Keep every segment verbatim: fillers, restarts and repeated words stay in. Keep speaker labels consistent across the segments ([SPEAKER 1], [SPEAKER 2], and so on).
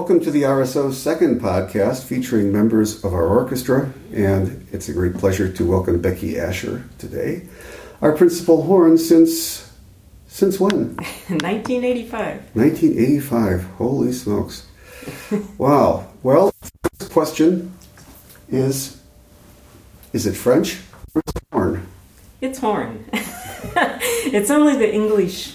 [SPEAKER 1] welcome to the R S O's second podcast featuring members of our orchestra, and it's a great pleasure to welcome Becky Asher today, our principal horn since, since when?
[SPEAKER 2] nineteen eighty-five.
[SPEAKER 1] nineteen eighty-five, holy smokes. Wow. Well, first question is, is it French or is it horn?
[SPEAKER 2] It's horn. It's only the English,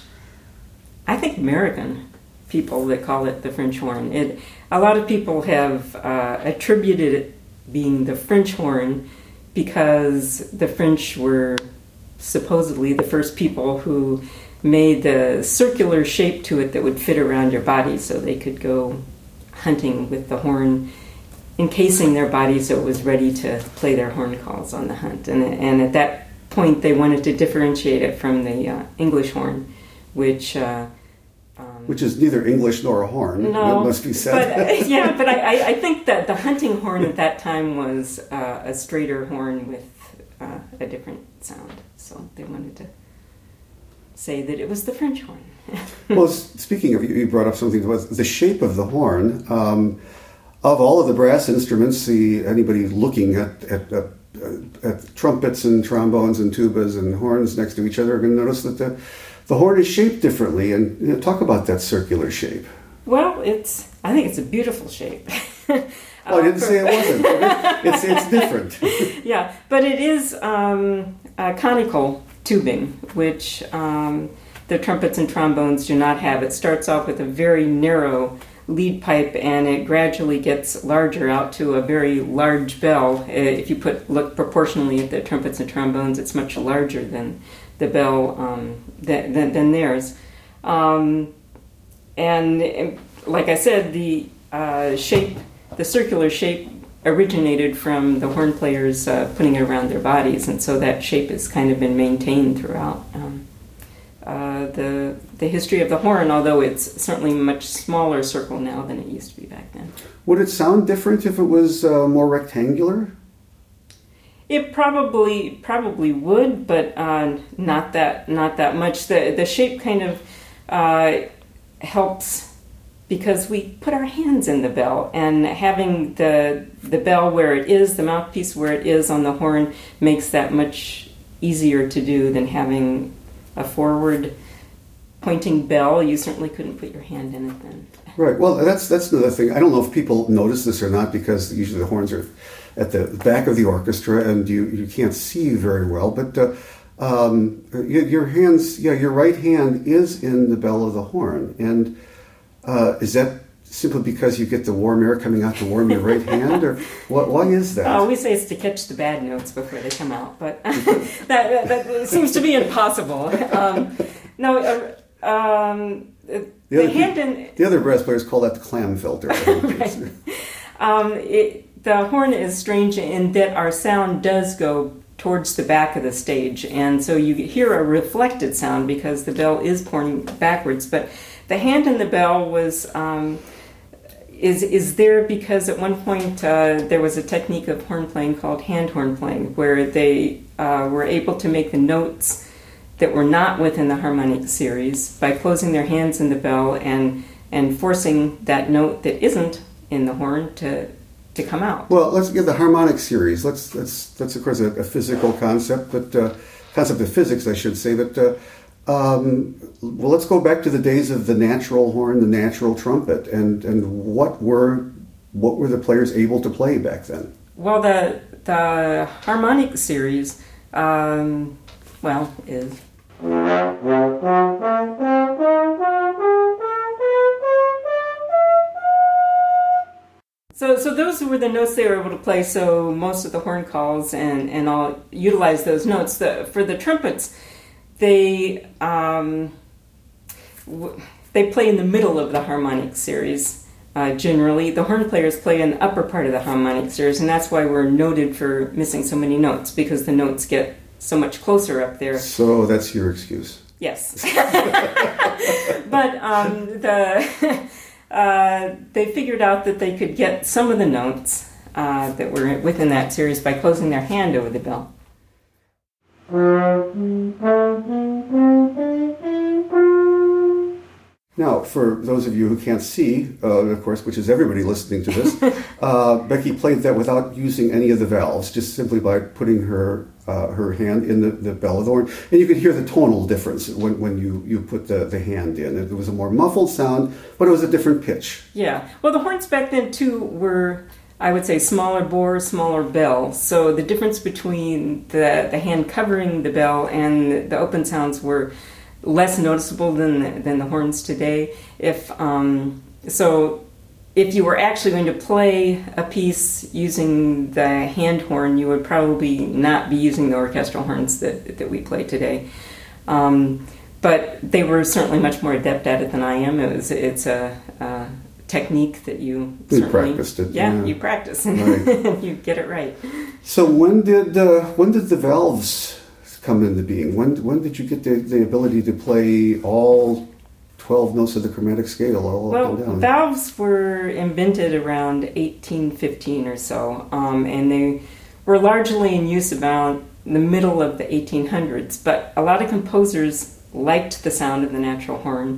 [SPEAKER 2] I think American people that call it the French horn. It, a lot of people have uh, attributed it being the French horn because the French were supposedly the first people who made the circular shape to it that would fit around your body so they could go hunting with the horn encasing their body so it was ready to play their horn calls on the hunt. And, and at that point they wanted to differentiate it from the uh, English horn, which... Uh, Um,
[SPEAKER 1] Which is neither English nor a horn,
[SPEAKER 2] no,
[SPEAKER 1] it must be said.
[SPEAKER 2] But, uh, yeah, but I, I think that the hunting horn at that time was uh, a straighter horn with uh, a different sound. So they wanted to say that it was the French horn.
[SPEAKER 1] Well, speaking of, you brought up something about the shape of the horn. Um, of all of the brass instruments, the, anybody looking at, at, at, at trumpets and trombones and tubas and horns next to each other are going to notice that the The horn is shaped differently, and you know, talk about that circular shape.
[SPEAKER 2] Well, it's I think it's a beautiful shape.
[SPEAKER 1] Oh, I didn't say it wasn't. It's it's different.
[SPEAKER 2] Yeah, but it is um, a conical tubing, which um, the trumpets and trombones do not have. It starts off with a very narrow lead pipe, and it gradually gets larger out to a very large bell. If you put look proportionally at the trumpets and trombones, it's much larger than the bell um, than, than, than theirs. Um, and like I said, the uh, shape, the circular shape originated from the horn players uh, putting it around their bodies, and so that shape has kind of been maintained throughout um, uh, the, the history of the horn, although it's certainly a much smaller circle now than it used to be back then.
[SPEAKER 1] Would it sound different if it was uh, more rectangular?
[SPEAKER 2] It probably probably would, but uh, not that not that much. The the shape kind of uh, helps because we put our hands in the bell, and having the the bell where it is, the mouthpiece where it is on the horn, makes that much easier to do than having a forward pointing bell. You certainly couldn't put your hand in it then.
[SPEAKER 1] Right. Well, that's that's another thing. I don't know if people notice this or not, because usually the horns are at the back of the orchestra and you, you can't see very well. But uh, um, your hands, yeah, your right hand is in the bell of the horn. And uh, is that simply because you get the warm air coming out to warm your right hand, or what? Why is that?
[SPEAKER 2] Oh, we say it's to catch the bad notes before they come out, but that, that seems to be impossible. Um, no. Uh, um,
[SPEAKER 1] The,
[SPEAKER 2] the,
[SPEAKER 1] other,
[SPEAKER 2] hand in,
[SPEAKER 1] the other brass players call that the clam filter.
[SPEAKER 2] Right. um, it, the horn is strange in that our sound does go towards the back of the stage, and so you hear a reflected sound because the bell is pointing backwards. But the hand in the bell was um, is is there because at one point uh, there was a technique of horn playing called hand horn playing, where they uh, were able to make the notes that were not within the harmonic series by closing their hands in the bell and and forcing that note that isn't in the horn to to come out.
[SPEAKER 1] Well, let's get the harmonic series. Let's that's that's of course a, a physical concept, but uh, concept of physics, I should say. But uh, um, well, let's go back to the days of the natural horn, the natural trumpet, and and what were what were the players able to play back then?
[SPEAKER 2] Well, the the harmonic series, um, well, is. So, so those were the notes they were able to play. So most of the horn calls and and all utilize those notes. The, for the trumpets, they um, w- they play in the middle of the harmonic series. Uh, generally, the horn players play in the upper part of the harmonic series, and that's why we're noted for missing so many notes, because the notes get so much closer up there.
[SPEAKER 1] So that's your excuse.
[SPEAKER 2] Yes. But um, the uh, they figured out that they could get some of the notes uh, that were within that series by closing their hand over the bell.
[SPEAKER 1] Now, for those of you who can't see, uh, of course, which is everybody listening to this, uh, Becky played that without using any of the valves, just simply by putting her uh, her hand in the, the bell of the horn. And you could hear the tonal difference when, when you, you put the, the hand in. It was a more muffled sound, but it was a different pitch.
[SPEAKER 2] Yeah. Well, the horns back then, too, were, I would say, smaller bore, smaller bell. So the difference between the, the hand covering the bell and the open sounds were less noticeable than the, than the horns today. If um, so, if you were actually going to play a piece using the hand horn, you would probably not be using the orchestral horns that that we play today. Um, but they were certainly much more adept at it than I am. It was it's a, a technique that you
[SPEAKER 1] You
[SPEAKER 2] certainly
[SPEAKER 1] practiced it.
[SPEAKER 2] Yeah,
[SPEAKER 1] Yeah.
[SPEAKER 2] you practice and
[SPEAKER 1] Right.
[SPEAKER 2] you get it right.
[SPEAKER 1] So when did uh, when did the valves come into being? When when did you get the, the ability to play all twelve notes of the chromatic scale all
[SPEAKER 2] Well,
[SPEAKER 1] up and down?
[SPEAKER 2] valves were invented around eighteen fifteen or so, um, and they were largely in use about the middle of the eighteen hundreds. But a lot of composers liked the sound of the natural horn,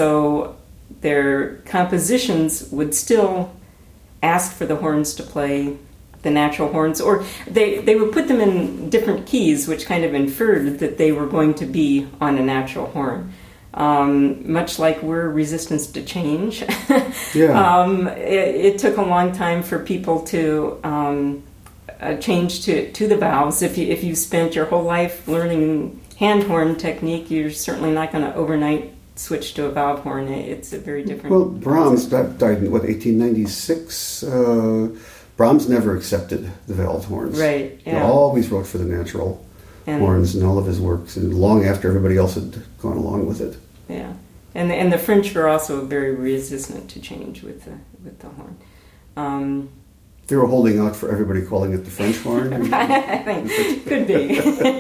[SPEAKER 2] so their compositions would still ask for the horns to play the natural horns, or they, they would put them in different keys, which kind of inferred that they were going to be on a natural horn. Um, much like we're resistance to change.
[SPEAKER 1] Yeah.
[SPEAKER 2] um, it, it took a long time for people to um, uh, change to, to the valves. If you, if you spent your whole life learning hand horn technique, you're certainly not going to overnight switch to a valve horn. It's a very different...
[SPEAKER 1] Well, Brahms that died in, what, eighteen ninety-six? Uh, Brahms never accepted the valve horns.
[SPEAKER 2] Right,
[SPEAKER 1] He
[SPEAKER 2] yeah.
[SPEAKER 1] always wrote for the natural
[SPEAKER 2] And-
[SPEAKER 1] horns in all of his works, and long after everybody else had gone along with it.
[SPEAKER 2] Yeah, and the, and the French were also very resistant to change with the with the horn. Um,
[SPEAKER 1] They were holding out for everybody calling it the French horn.
[SPEAKER 2] I think could be.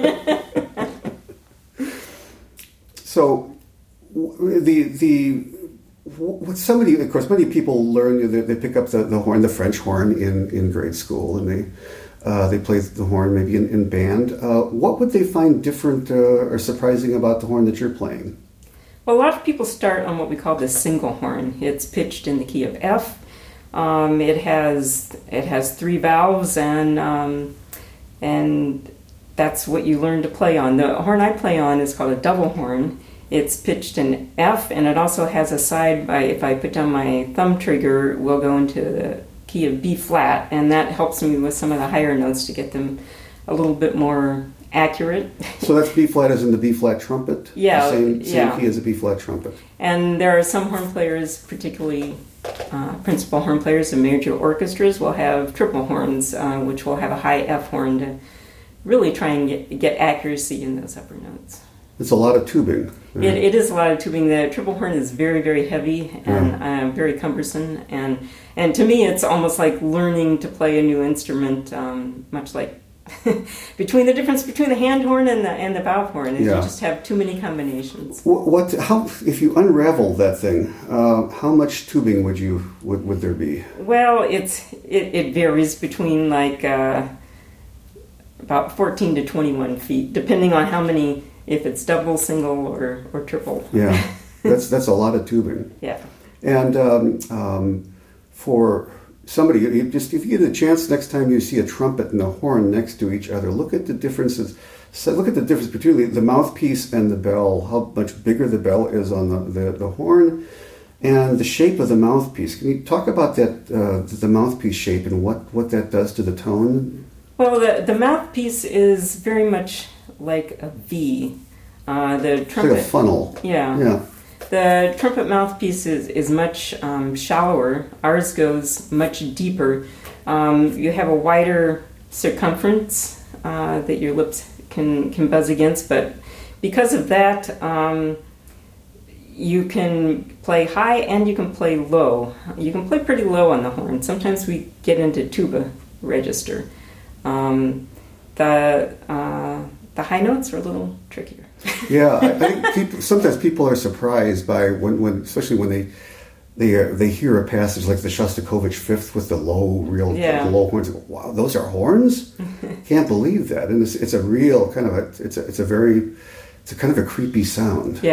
[SPEAKER 1] So, w- the the what somebody, of course, many people learn. They, they pick up the, the horn, the French horn, in, in grade school, and they uh, they play the horn maybe in, in band. Uh, what would they find different uh, or surprising about the horn that you're playing?
[SPEAKER 2] Well, a lot of people start on what we call the single horn. It's pitched in the key of F. Um, it has it has three valves, and um, and that's what you learn to play on. The horn I play on is called a double horn. It's pitched in F, and it also has a side by, if I put down my thumb trigger, will go into the key of B flat, and that helps me with some of the higher notes to get them a little bit more accurate.
[SPEAKER 1] So that's B flat as in the B flat trumpet?
[SPEAKER 2] Yeah,
[SPEAKER 1] The same, same
[SPEAKER 2] yeah.
[SPEAKER 1] key as a B flat trumpet.
[SPEAKER 2] And there are some horn players, particularly uh, principal horn players in major orchestras, will have triple horns, uh, which will have a high F horn to really try and get, get accuracy in those upper notes.
[SPEAKER 1] It's a lot of tubing.
[SPEAKER 2] It, it is a lot of tubing. The triple horn is very, very heavy and uh, very cumbersome. And, and to me, it's almost like learning to play a new instrument, um, much like between the difference between the hand horn and the and the valve horn is
[SPEAKER 1] Yeah.
[SPEAKER 2] you just have too many combinations.
[SPEAKER 1] What, what? How? If you unravel that thing, uh, how much tubing would you would, would there be?
[SPEAKER 2] Well, it's it, it varies between like uh, about fourteen to twenty-one feet, depending on how many, if it's double, single, or, or triple.
[SPEAKER 1] Yeah, that's that's a lot of tubing.
[SPEAKER 2] Yeah.
[SPEAKER 1] And um, um, for somebody, you just if you get a chance next time you see a trumpet and a horn next to each other, look at the differences. So look at the difference between the, the mouthpiece and the bell. How much bigger the bell is on the, the, the horn, and the shape of the mouthpiece. Can you talk about that, uh, the mouthpiece shape, and what, what that does to the tone?
[SPEAKER 2] Well, the the mouthpiece is very much like a V. Uh, the
[SPEAKER 1] It's
[SPEAKER 2] trumpet.
[SPEAKER 1] like a funnel.
[SPEAKER 2] Yeah.
[SPEAKER 1] Yeah.
[SPEAKER 2] The trumpet mouthpiece is, is much um, shallower. Ours goes much deeper. Um, you have a wider circumference uh, that your lips can, can buzz against, but because of that, um, you can play high and you can play low. You can play pretty low on the horn. Sometimes we get into tuba register. Um, the uh, the high notes are a little trickier.
[SPEAKER 1] Yeah, I, I think people, sometimes people are surprised by when, when especially when they they uh, they hear a passage like the Shostakovich Fifth with the low, real
[SPEAKER 2] Yeah.
[SPEAKER 1] the low horns. They go, wow, those are horns! Can't believe that. And it's, it's a real kind of a it's a it's a very it's a kind of a creepy sound.
[SPEAKER 2] Yeah.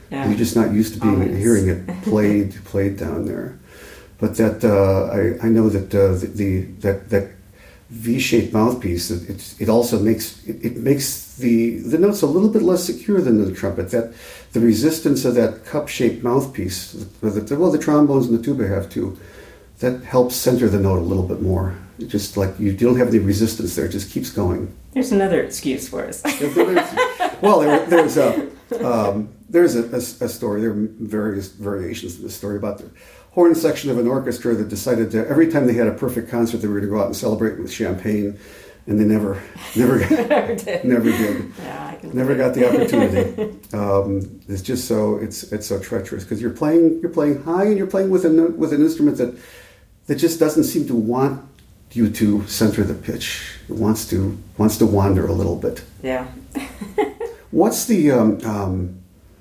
[SPEAKER 2] Yeah.
[SPEAKER 1] You're just not used to being
[SPEAKER 2] Always.
[SPEAKER 1] hearing it played played down there. But that uh, I, I know that uh, the, the that that V-shaped mouthpiece it it, it also makes it, it makes the the notes a little bit less secure than the trumpet. That the resistance of that cup-shaped mouthpiece, well, the trombones and the tuba have too. That helps center the note a little bit more. It just like you don't have any resistance there; it just keeps going.
[SPEAKER 2] There's another excuse for us.
[SPEAKER 1] Well, there, there's a um, there's a, a, a story. There are various variations of the story about the horn section of an orchestra that decided that every time they had a perfect concert, they were going to go out and celebrate with champagne, and they never, never,
[SPEAKER 2] never did.
[SPEAKER 1] Never did.
[SPEAKER 2] Yeah, I can
[SPEAKER 1] never got the opportunity. um, it's just so it's it's so treacherous because you're playing you're playing high and you're playing with a no- with an instrument that that just doesn't seem to want you to center the pitch. It wants to wants to wander a little bit.
[SPEAKER 2] Yeah.
[SPEAKER 1] What's the um, um,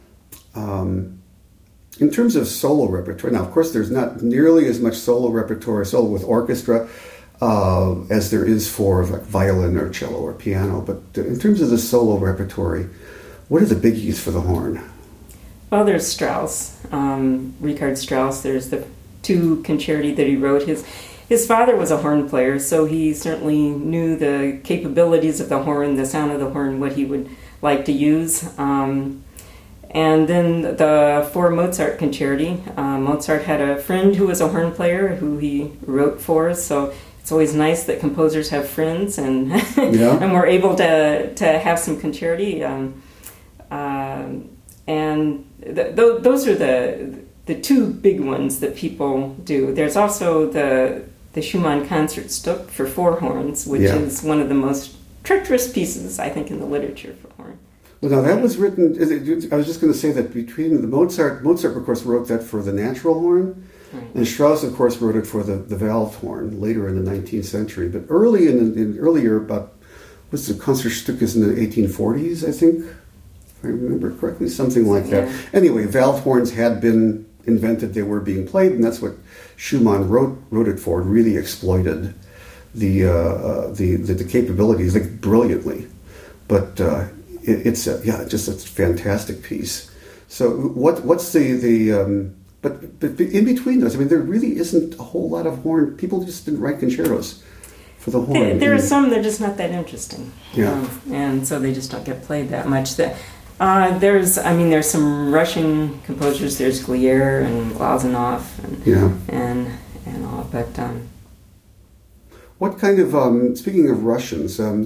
[SPEAKER 1] um, in terms of solo repertoire? Now, of course, there's not nearly as much solo repertoire, solo with orchestra, uh, as there is for like violin or cello or piano. But in terms of the solo repertoire, what are the biggies for the horn?
[SPEAKER 2] Well, there's Strauss, um, Richard Strauss. There's the two concerti that he wrote. His his father was a horn player, so he certainly knew the capabilities of the horn, the sound of the horn, what he would like to use. Um, and then the four Mozart concerti. Uh, Mozart had a friend who was a horn player who he wrote for, so it's always nice that composers have friends, and
[SPEAKER 1] Yeah.
[SPEAKER 2] and we're able to to have some concerti. Um, uh, and th- th- those are the the two big ones that people do. There's also the the Schumann Concertstück for four horns, which
[SPEAKER 1] Yeah.
[SPEAKER 2] is one of the most treacherous pieces, I think, in the literature for horn.
[SPEAKER 1] Well, now that was written. I was just going to say that between the Mozart, Mozart of course wrote that for the natural horn,
[SPEAKER 2] Right.
[SPEAKER 1] and Strauss of course wrote it for the, the valved horn later in the nineteenth century. But early in, the, in earlier about what's the Concertstück is in the eighteen forties, I think, if I remember correctly, something like that.
[SPEAKER 2] Yeah.
[SPEAKER 1] Anyway, valved horns had been invented; they were being played, and that's what Schumann wrote wrote it for. Really exploited the uh, uh, the, the the capabilities like brilliantly, but. Uh, It's a, yeah, just a fantastic piece. So what what's the the um, but, but in between those, I mean, there really isn't a whole lot of horn. People just didn't write concertos for the horn.
[SPEAKER 2] There, there are some that are just not that interesting,
[SPEAKER 1] Yeah.
[SPEAKER 2] um, and so they just don't get played that much. That uh, there's, I mean, there's some Russian composers. There's Glier and Glazunov and
[SPEAKER 1] Yeah.
[SPEAKER 2] and and all, but. Um,
[SPEAKER 1] What kind of um, speaking of Russians? Um,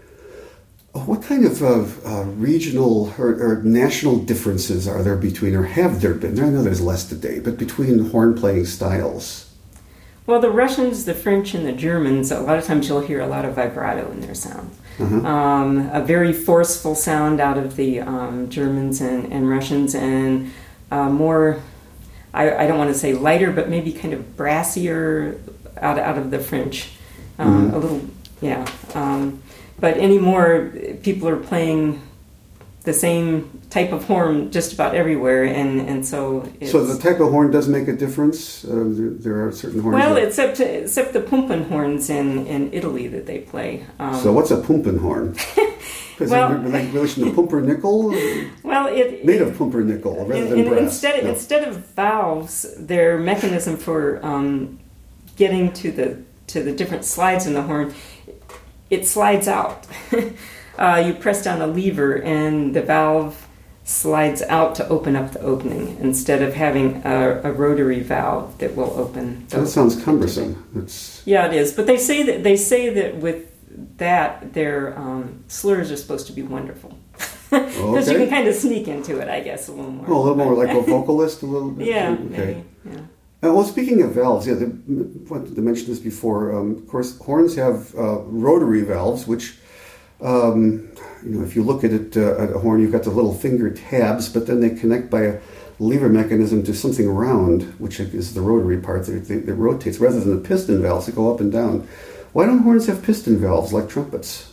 [SPEAKER 1] What kind of uh, uh, regional or, or national differences are there between, or have there been? I know there's less today, but between horn playing styles.
[SPEAKER 2] Well, the Russians, the French, and the Germans, a lot of times you'll hear a lot of vibrato in their sound.
[SPEAKER 1] Uh-huh.
[SPEAKER 2] Um, a very forceful sound out of the um, Germans and, and Russians, and uh, more, I, I don't want to say lighter, but maybe kind of brassier out, out of the French. Um,
[SPEAKER 1] Mm-hmm.
[SPEAKER 2] A little, yeah. Um, But anymore, people are playing the same type of horn just about everywhere, and, and so it's...
[SPEAKER 1] So the type of horn does make a difference? Uh, there, there are certain horns...
[SPEAKER 2] Well,
[SPEAKER 1] that,
[SPEAKER 2] except except the Pumpen horns in, in Italy that they play. Um,
[SPEAKER 1] so what's a Pumpenhorn? Is
[SPEAKER 2] Well-
[SPEAKER 1] it like relation to pumpernickel?
[SPEAKER 2] well, it...
[SPEAKER 1] Made of pumpernickel rather
[SPEAKER 2] in,
[SPEAKER 1] than
[SPEAKER 2] in,
[SPEAKER 1] brass.
[SPEAKER 2] Instead,
[SPEAKER 1] No.
[SPEAKER 2] instead of valves, their mechanism for um, getting to the to the different slides in the horn, it slides out. uh, you press down a lever and the valve slides out to open up the opening instead of having a, a rotary valve that will open. the-
[SPEAKER 1] That sounds cumbersome. It's,
[SPEAKER 2] Yeah, it is. But they say that they say that with that, their um, slurs are supposed to be wonderful because you
[SPEAKER 1] Okay.
[SPEAKER 2] can kind of sneak into it, I guess, a little more.
[SPEAKER 1] oh, a little more like a vocalist, a little bit.
[SPEAKER 2] Yeah.
[SPEAKER 1] Okay.
[SPEAKER 2] Maybe, yeah.
[SPEAKER 1] Uh, well, speaking of valves, yeah, the, wanted to mention this before. Um, of course, horns have uh, rotary valves, which, um, you know, if you look at it uh, at a horn, you've got the little finger tabs, but then they connect by a lever mechanism to something round, which is the rotary part that, that, that rotates, rather than the piston valves that go up and down. Why don't horns have piston valves like trumpets?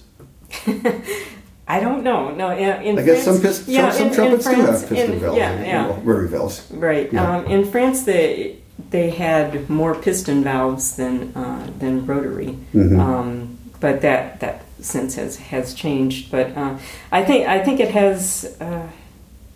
[SPEAKER 2] I don't know. No, in, in
[SPEAKER 1] I guess some,
[SPEAKER 2] France-
[SPEAKER 1] pist-
[SPEAKER 2] yeah,
[SPEAKER 1] some, some
[SPEAKER 2] in- in
[SPEAKER 1] trumpets do
[SPEAKER 2] France-
[SPEAKER 1] have piston
[SPEAKER 2] in-
[SPEAKER 1] valves,
[SPEAKER 2] Yeah,
[SPEAKER 1] and,
[SPEAKER 2] yeah.
[SPEAKER 1] well, rotary valves.
[SPEAKER 2] Right.
[SPEAKER 1] Yeah.
[SPEAKER 2] Um, in France, they they had more piston valves than uh, than rotary,
[SPEAKER 1] Mhm.
[SPEAKER 2] um, but that that since has has changed. But uh, I think I think it has. Uh,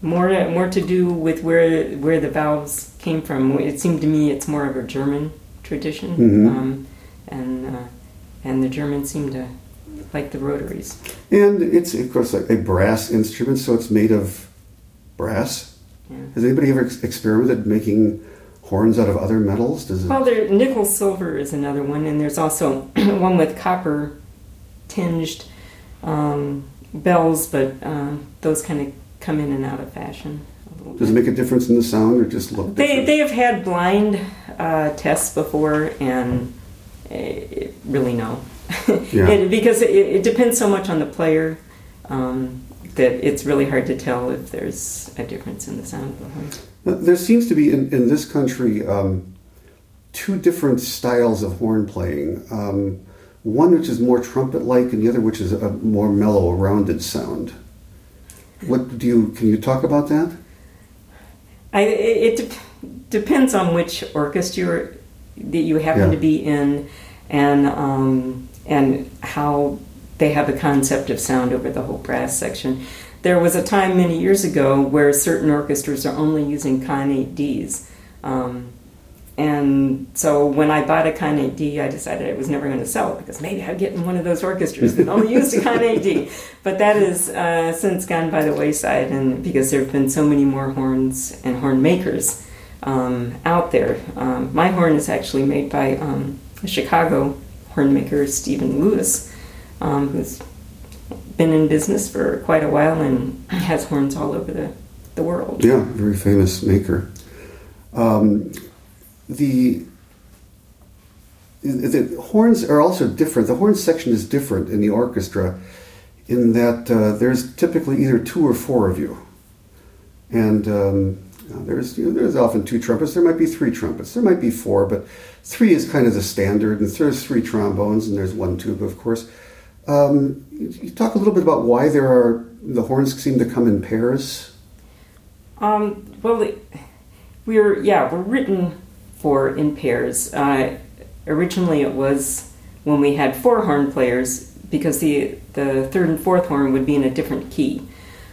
[SPEAKER 2] more more to do with where where the valves came from. It seemed to me it's more of a German tradition,
[SPEAKER 1] Mm-hmm.
[SPEAKER 2] um, and uh, and the Germans seem to like the rotaries.
[SPEAKER 1] And it's, of course, a, a brass instrument, so it's made of brass.
[SPEAKER 2] Yeah.
[SPEAKER 1] Has anybody ever ex- experimented making horns out of other metals? Does it?
[SPEAKER 2] Well, there nickel silver is another one, and there's also one with copper tinged um, bells, but uh, those kind of come in and out of fashion a little
[SPEAKER 1] Does it
[SPEAKER 2] bit.
[SPEAKER 1] make a difference in the sound, or just look
[SPEAKER 2] They
[SPEAKER 1] different?
[SPEAKER 2] they have had blind uh, tests before, and uh, really no,
[SPEAKER 1] Yeah.
[SPEAKER 2] it, because it, it depends so much on the player um, that it's really hard to tell if there's a difference in the sound of the horn.
[SPEAKER 1] There seems to be in, in this country um, two different styles of horn playing. Um, one which is more trumpet-like, and the other which is a more mellow, rounded sound. What do you? Can you talk about that?
[SPEAKER 2] I, it it de- depends on which orchestra that you happen
[SPEAKER 1] Yeah.
[SPEAKER 2] to be in, and um, and how they have a concept of sound over the whole brass section. There was a time many years ago where certain orchestras are only using Con eight Ds. Um, and so when I bought a Con eight D, I decided I was never going to sell it because maybe I'd get in one of those orchestras that only used a Con eight D. But that has uh, since gone by the wayside, and because there have been so many more horns and horn makers um, out there. Um, my horn is actually made by um, a Chicago horn maker, Stephen Lewis, um, who's been in business for quite a while and has horns all over the, the world.
[SPEAKER 1] Yeah, very famous maker. Um, the the horns are also different. The horn section is different in the orchestra in that uh, there's typically either two or four of you, and um, there's you know, there's often two trumpets. There might be three trumpets. There might be four, but three is kind of the standard. And there's three trombones, and there's one tuba, of course. Um, you talk a little bit about why there are the horns seem to come in pairs.
[SPEAKER 2] Um, well, it- we're yeah we're written for in pairs. Uh, originally, it was when we had four horn players because the the third and fourth horn would be in a different key.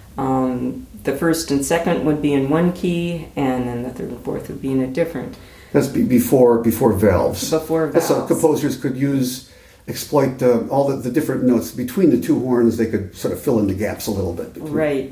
[SPEAKER 2] Um, the first and second would be in one key, and then the third and fourth would be in a different.
[SPEAKER 1] That's be, before before valves.
[SPEAKER 2] Before
[SPEAKER 1] That's so
[SPEAKER 2] valves.
[SPEAKER 1] composers could use exploit uh, all the, the different notes between the two horns. They could sort of fill in the gaps a little bit. between-
[SPEAKER 2] Right.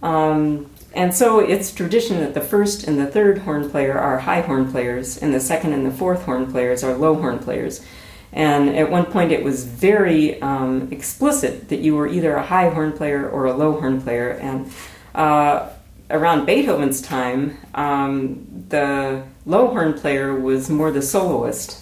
[SPEAKER 2] Um, and so it's tradition that the first and the third horn player are high horn players, and the second and the fourth horn players are low horn players. And at one point it was very um, explicit that you were either a high horn player or a low horn player. And uh, around Beethoven's time, um, the low horn player was more the soloist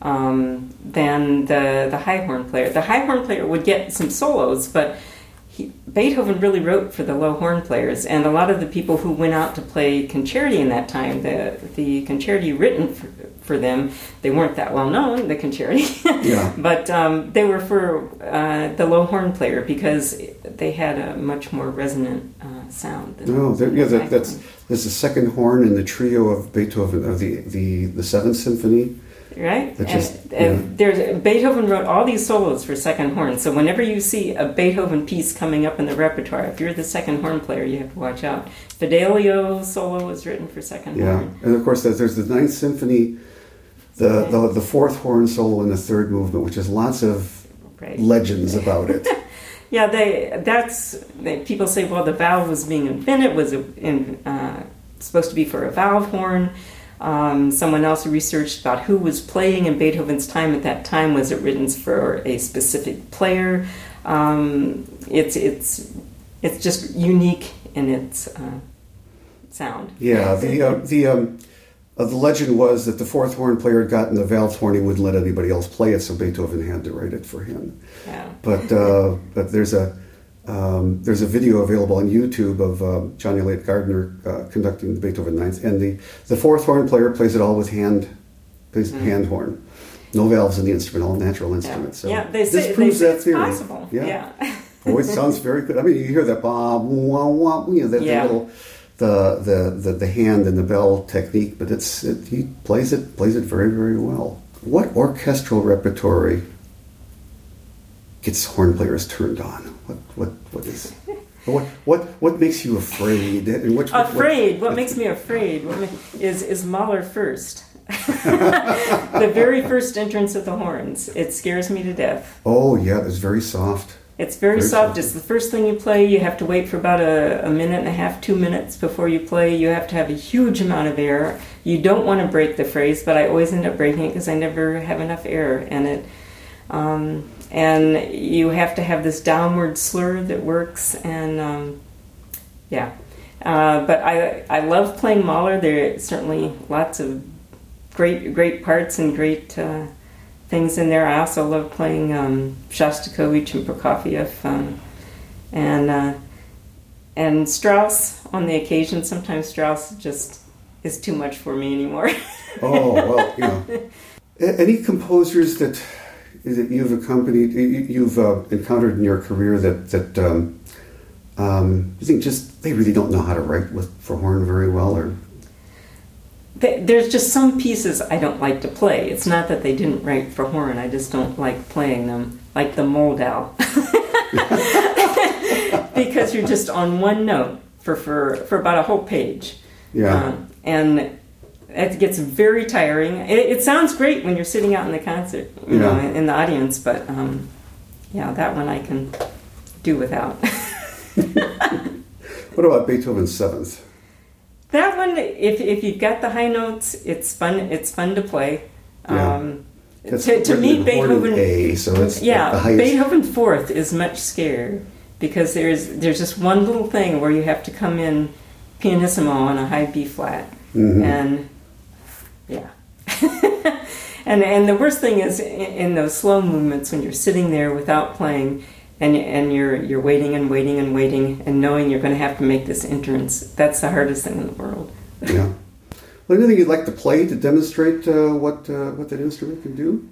[SPEAKER 2] um, than the, the high horn player. The high horn player would get some solos, but he, Beethoven really wrote for the low horn players, and a lot of the people who went out to play concerti in that time, the the concerti written for, for them, they weren't that well known, the concerti,
[SPEAKER 1] Yeah.
[SPEAKER 2] but um, they were for uh, the low horn player because they had a much more resonant uh, sound. Than
[SPEAKER 1] No, there, yeah,
[SPEAKER 2] the
[SPEAKER 1] that,
[SPEAKER 2] high
[SPEAKER 1] that's
[SPEAKER 2] horn.
[SPEAKER 1] there's the second horn in the trio of Beethoven of the the, the Seventh Symphony.
[SPEAKER 2] Right,
[SPEAKER 1] That
[SPEAKER 2] and,
[SPEAKER 1] just-
[SPEAKER 2] and there's Beethoven wrote all these solos for second horn. So whenever you see a Beethoven piece coming up in the repertoire, if you're the second horn player, you have to watch out. Fidelio solo was written for second
[SPEAKER 1] Yeah,
[SPEAKER 2] horn.
[SPEAKER 1] and of course there's, there's the Ninth Symphony, the, the the fourth horn solo in the third movement, which has lots of
[SPEAKER 2] Right.
[SPEAKER 1] legends about it.
[SPEAKER 2] Yeah, they. That's they, people say. Well, the valve was being invented was in, uh, supposed to be for a valve horn. Um, someone else researched about who was playing in Beethoven's time at that time. Was it written for a specific player? Um, it's it's it's just unique in its uh, sound.
[SPEAKER 1] Yeah, the uh, the um, uh, the legend was that the fourth horn player had gotten the valve horn. He wouldn't let anybody else play it, so Beethoven had to write it for him.
[SPEAKER 2] Yeah.
[SPEAKER 1] But uh, but there's a um, there's a video available on YouTube of uh, John Elliott Gardner uh, conducting the Beethoven Ninth, and the, the fourth horn player plays it all with hand plays
[SPEAKER 2] Mm.
[SPEAKER 1] hand horn, no valves in the instrument, all natural
[SPEAKER 2] Yeah.
[SPEAKER 1] instruments. So
[SPEAKER 2] yeah, they say,
[SPEAKER 1] this
[SPEAKER 2] they
[SPEAKER 1] proves
[SPEAKER 2] say
[SPEAKER 1] that
[SPEAKER 2] it's
[SPEAKER 1] theory.
[SPEAKER 2] possible.
[SPEAKER 1] Yeah.
[SPEAKER 2] Yeah.
[SPEAKER 1] Oh, it sounds very good. I mean, you hear that bah, wah, wah, you know, that,
[SPEAKER 2] Yeah.
[SPEAKER 1] the little the, the the the hand and the bell technique, but it's it, he plays it plays it very very well. What orchestral repertory gets horn players turned on? What what what is what What what what makes you afraid? And what,
[SPEAKER 2] afraid. What, what makes me afraid what ma- is is Mahler first. The very first entrance of the horns. It scares me to death.
[SPEAKER 1] Oh yeah, it's very soft.
[SPEAKER 2] It's very, very soft. soft. It's the first thing you play. You have to wait for about a, a minute and a half, two minutes before you play. You have to have a huge amount of air. You don't want to break the phrase, but I always end up breaking it because I never have enough air in it. Um, and you have to have this downward slur that works. And um, yeah, uh, but I I love playing Mahler. There are certainly lots of great great parts and great. Uh, things in there. I also love playing um, Shostakovich and Prokofiev, um, and uh, and Strauss on the occasion. Sometimes Strauss just is too much for me anymore.
[SPEAKER 1] Oh well, you know, any composers that that you've accompanied, you've uh, encountered in your career that that um, um, you think just they really don't know how to write with for horn very well, or
[SPEAKER 2] there's just some pieces I don't like to play. It's not that they didn't write for horn. I just don't like playing them, like the Moldau. Because you're just on one note for, for, for about a whole page.
[SPEAKER 1] Yeah.
[SPEAKER 2] Um, and it gets very tiring. It, it sounds great when you're sitting out in the concert, you yeah. know, in, in the audience, but um, yeah, that one I can do without.
[SPEAKER 1] What about Beethoven's Seventh?
[SPEAKER 2] That one, if if you've got the high notes, it's fun. It's fun to play.
[SPEAKER 1] Yeah.
[SPEAKER 2] Um, to to me, Beethoven.
[SPEAKER 1] A, so it's
[SPEAKER 2] yeah,
[SPEAKER 1] the highest.
[SPEAKER 2] Beethoven Fourth is much scarier because there's there's just one little thing where you have to come in pianissimo on a high B flat,
[SPEAKER 1] mm-hmm.
[SPEAKER 2] and yeah, and and the worst thing is in, in those slow movements when you're sitting there without playing. And and you're you're waiting and waiting and waiting and knowing you're going to have to make this entrance. That's the hardest thing in the world.
[SPEAKER 1] Yeah. Well, anything you'd like to play to demonstrate uh, what uh, what that instrument can do?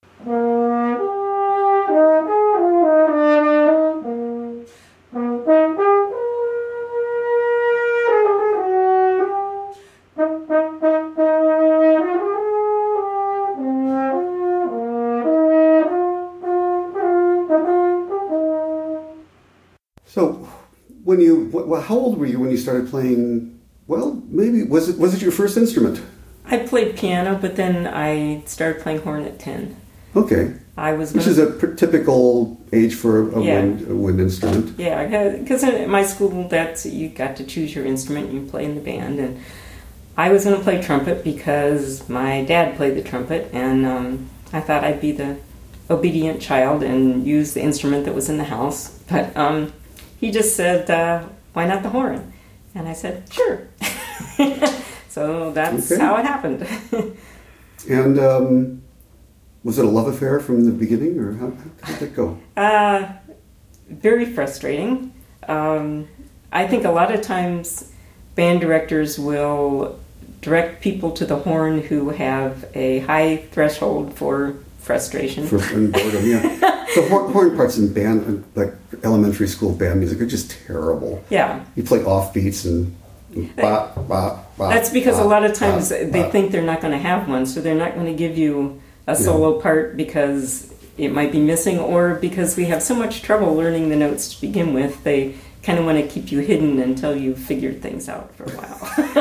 [SPEAKER 1] So, when you, well, how old were you when you started playing? Well, maybe was it was it your first instrument?
[SPEAKER 2] I played piano, but then I started playing horn at ten.
[SPEAKER 1] Okay.
[SPEAKER 2] I was,
[SPEAKER 1] which is a p- typical age for a,
[SPEAKER 2] yeah.
[SPEAKER 1] wind, a wind instrument.
[SPEAKER 2] Yeah, because in my school, that's you got to choose your instrument. You play in the band, and I was going to play trumpet because my dad played the trumpet, and um, I thought I'd be the obedient child and use the instrument that was in the house, but. Um, He just said, uh, why not the horn? And I said, sure. So that's okay. How it happened.
[SPEAKER 1] And um, was it a love affair from the beginning, or how, how did it go?
[SPEAKER 2] Uh, very frustrating. Um, I think a lot of times band directors will direct people to the horn who have a high threshold for frustration.
[SPEAKER 1] For and boredom, yeah. The horn, horn parts in band, like elementary school band music, are just terrible.
[SPEAKER 2] Yeah.
[SPEAKER 1] You play offbeats and bop, bop, bop.
[SPEAKER 2] That's because
[SPEAKER 1] bop,
[SPEAKER 2] a lot of times
[SPEAKER 1] bop,
[SPEAKER 2] they
[SPEAKER 1] bop.
[SPEAKER 2] think they're not going to have one, so they're not going to give you a solo yeah. part because it might be missing, or because we have so much trouble learning the notes to begin with, they kind of want to keep you hidden until you've figured things out for a while.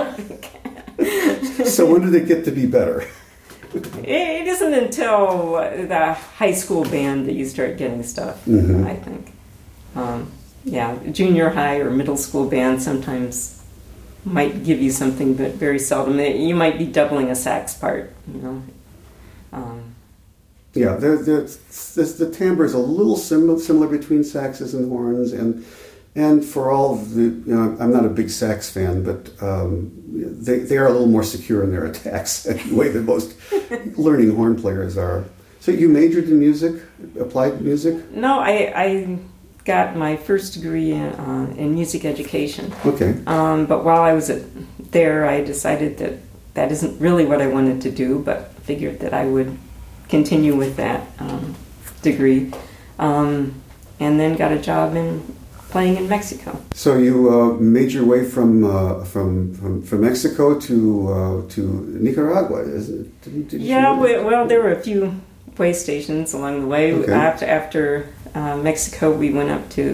[SPEAKER 1] So when did it get to be better?
[SPEAKER 2] It isn't until the high school band that you start getting stuff,
[SPEAKER 1] mm-hmm.
[SPEAKER 2] I think. Um, yeah, junior high or middle school band sometimes might give you something, but very seldom. You might be doubling a sax part, you know. Um,
[SPEAKER 1] yeah, the, the, the, the timbre is a little similar, similar between saxes and horns, and and for all of the, you know, I'm not a big sax fan, but um, they they are a little more secure in their attacks in the way that most learning horn players are. So you majored in music, applied music?
[SPEAKER 2] No, I, I got my first degree in, uh, in music education.
[SPEAKER 1] Okay.
[SPEAKER 2] Um, but while I was at, there, I decided that that isn't really what I wanted to do, but figured that I would continue with that um, degree. Um, and then got a job in playing in Mexico.
[SPEAKER 1] So you uh, made your way from, uh, from from from Mexico to uh, to Nicaragua, isn't it? Did, did
[SPEAKER 2] yeah,
[SPEAKER 1] you...
[SPEAKER 2] we, well, there were a few way stations along the way.
[SPEAKER 1] Okay.
[SPEAKER 2] After after uh, Mexico, we went up to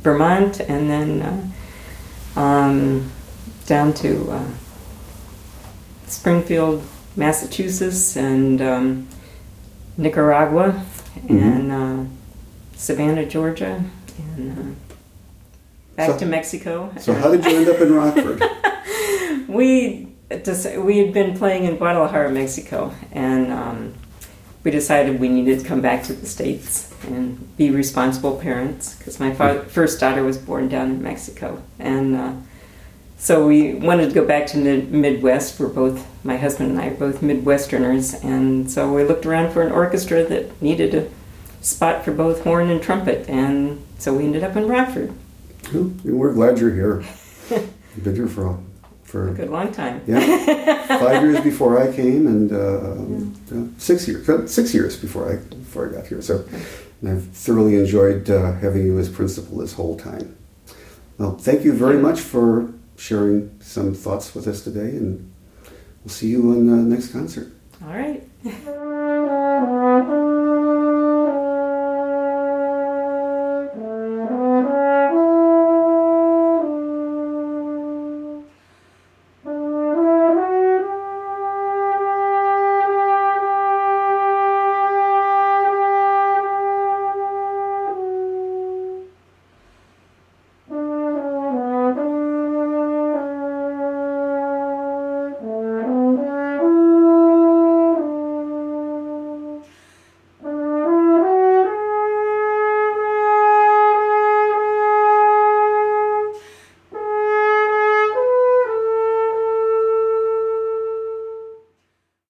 [SPEAKER 2] Vermont, and then uh, um, down to uh, Springfield, Massachusetts, and um, Nicaragua,
[SPEAKER 1] Mm-hmm.
[SPEAKER 2] and uh, Savannah, Georgia, and uh, back
[SPEAKER 1] So-
[SPEAKER 2] to Mexico.
[SPEAKER 1] So how did you end up in Rockford?
[SPEAKER 2] we just, we had been playing in Guadalajara, Mexico, and um, we decided we needed to come back to the States and be responsible parents, because my fa- first daughter was born down in Mexico, and uh, so we wanted to go back to the Midwest. We're both, my husband and I are both Midwesterners, and so we looked around for an orchestra that needed a spot for both horn and trumpet, and so we ended up in Rockford.
[SPEAKER 1] Well, we're glad you're here. You've been here for for
[SPEAKER 2] A good long time.
[SPEAKER 1] yeah, five years before I came, and uh, uh, six years uh, six years before I before I got here. So, and I've thoroughly enjoyed uh, having you as principal this whole time. Well, thank you very much for sharing some thoughts with us today, and we'll see you on the next concert.
[SPEAKER 2] All right.